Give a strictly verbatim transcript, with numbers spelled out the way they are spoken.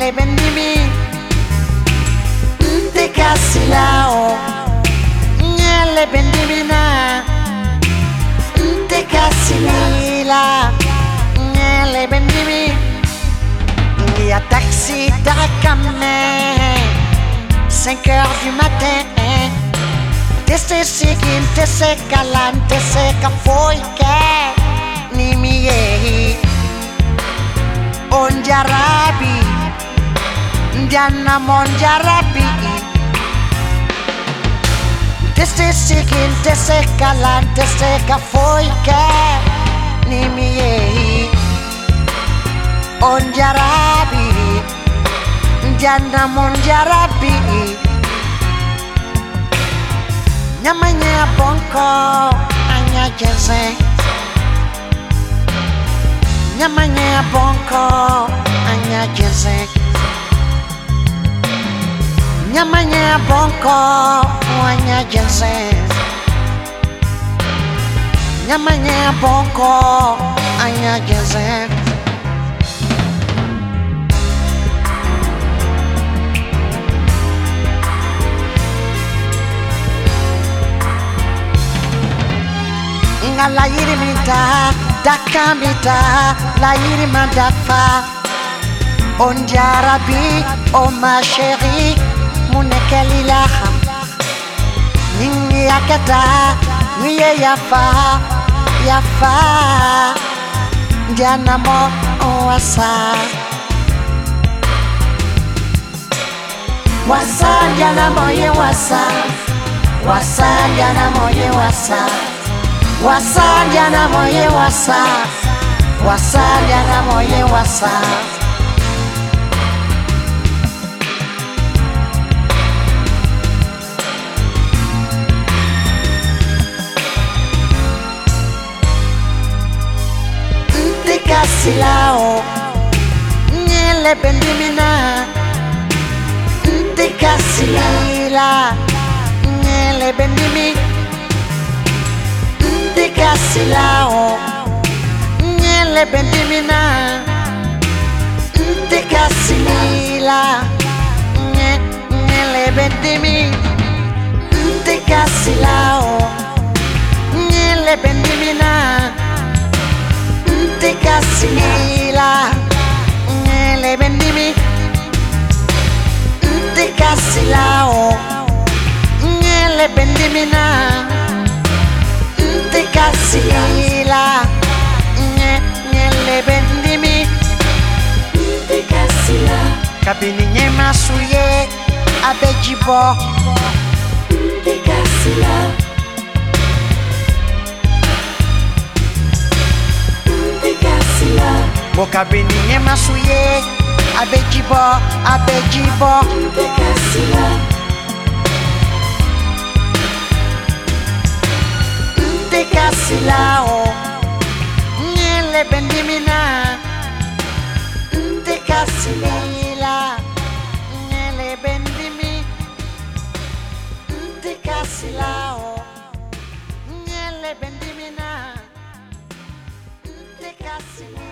nyele bendimi nte kasilao nyele bendimina nte kasilila nyele bendimi ngia taxi takame cinq heures du matin tese sigin tese kalan tese kafoike nimiye onjarabi ndiana monjarabi tese sigin tese kalan tese kafoike nimiye onjarabi ndiana monjarabi nyamanya bonko anya jeze nyamanya bonko anya jeze nyamanya bonko anya jeze nyamanya bonko anya jeze la yiri minta dakamita la yiri mandafa onjarabi oh ma chérie mon ekalilaha ningi akata niye yafa yafa ndiana mo wasa wasa ndiana mo ye wasa wasa ndiana mo ye wasa wasa ndiana moye wasa wasa ndiana moye wasa nte kasilao nyele bendimina nte kasilila nyele bendimi kasilao nyele bendimina nte kasilila nyele bendimi nte kasilao nyele bendimina nte kasilila nyele bendimi nte kasilao nyele bendimina nte kasila nye nyele bendimi nte kasila kabini nye masuye abejibo nte kasila nte kasila bo kabini nye masuye abejibo abejibo nte kasila nte kasilao nyele bendimina nte kasilila nyele bendimi nte kasilao nyele bendimina nte kasilila